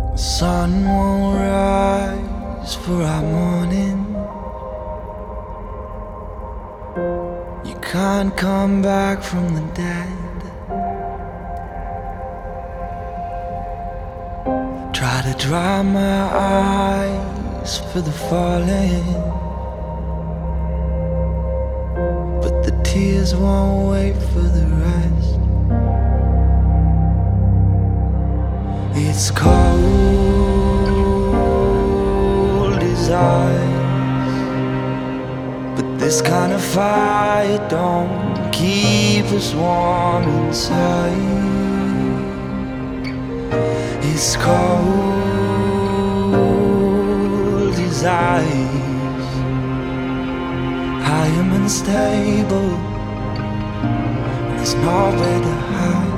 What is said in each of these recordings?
The sun won't rise for our morning. You can't come back from the dead. Try to dry my eyes for the falling, but the tears won't wait for the rest. It's cold as ice, but this kind of fire don't keep us warm inside. It's cold as ice. I am unstable, and there's nowhere to hide.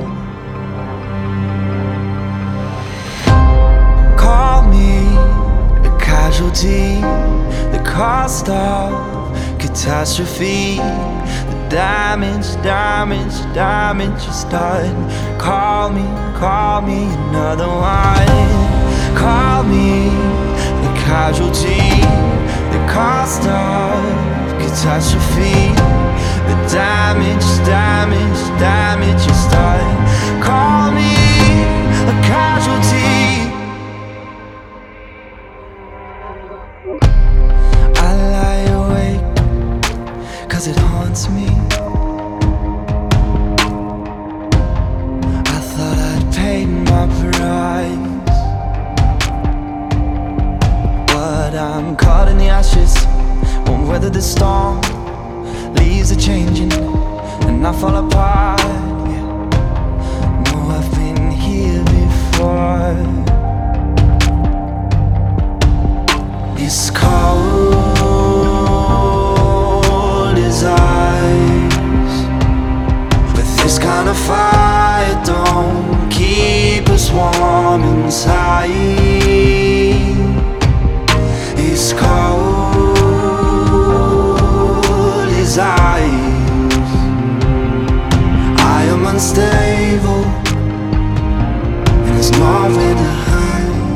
Call me a casualty, the cost of catastrophe. The damage is done. Call me another one. Call me a casualty, the cost of catastrophe. The damage is done. Call me a casualty. I lie awake 'cause it haunts me. I thought I'd paid my price, but I'm caught in the ashes. Won't weather the storm. Leaves are changing and I fall apart. Yeah. No, I've been here before. It's cold as ice, but this kind of fire don't keep us warm inside. It's cold as ice. I am unstable, and there's nowhere to hide.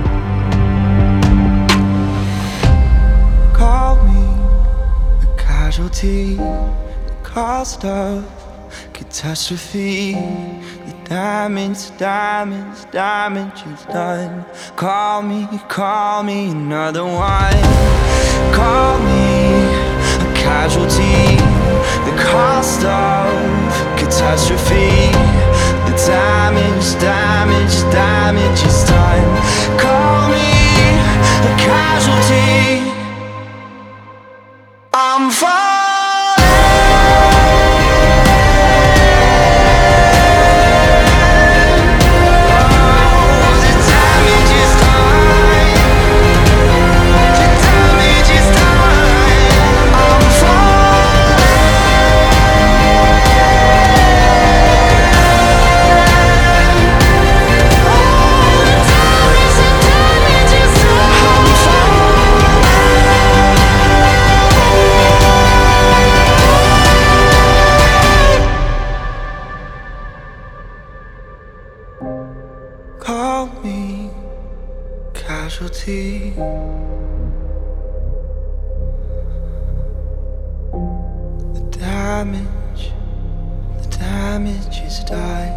Call me a casualty, the cost of catastrophe. The damage is done. Call me another one. Call me a casualty, the cost of catastrophe. The damage is done. Call me a casualty. I'm falling. Call me casualty. The damage is done.